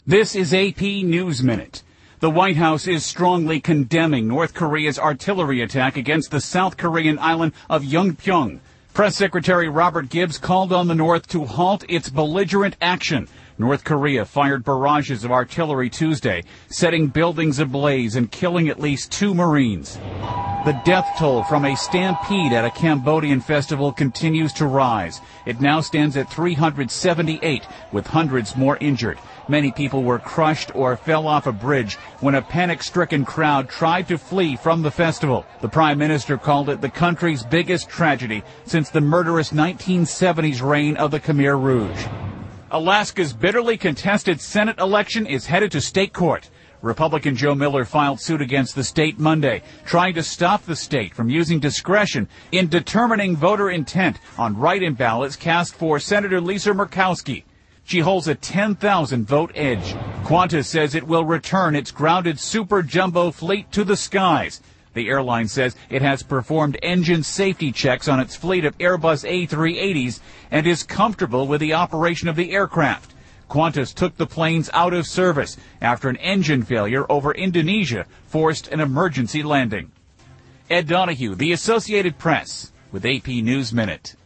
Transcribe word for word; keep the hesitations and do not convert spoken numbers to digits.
This is A P News Minute. The White House is strongly condemning North Korea's artillery attack against the South Korean island of Yeonpyeong. Press Secretary Robert Gibbs called on the North to halt its belligerent action. North Korea fired barrages of artillery Tuesday, setting buildings ablaze and killing at least two Marines. The death toll from a stampede at a Cambodian festival continues to rise. It now stands at three hundred seventy-eight, with hundreds more injured. Many people were crushed or fell off a bridge when a panic-stricken crowd tried to flee from the festival. The Prime Minister called it the country's biggest tragedy since the murderous nineteen seventies reign of the Khmer Rouge. Alaska's bitterly contested Senate election is headed to state court. Republican Joe Miller filed suit against the state Monday, trying to stop the state from using discretion in determining voter intent on write-in ballots cast for Senator Lisa Murkowski. She holds a ten thousand vote edge. Qantas says it will return its grounded super jumbo fleet to the skies. The airline says it has performed engine safety checks on its fleet of Airbus A three eighties and is comfortable with the operation of the aircraft. Qantas took the planes out of service after an engine failure over Indonesia forced an emergency landing. Ed Donahue, The Associated Press, with A P News Minute.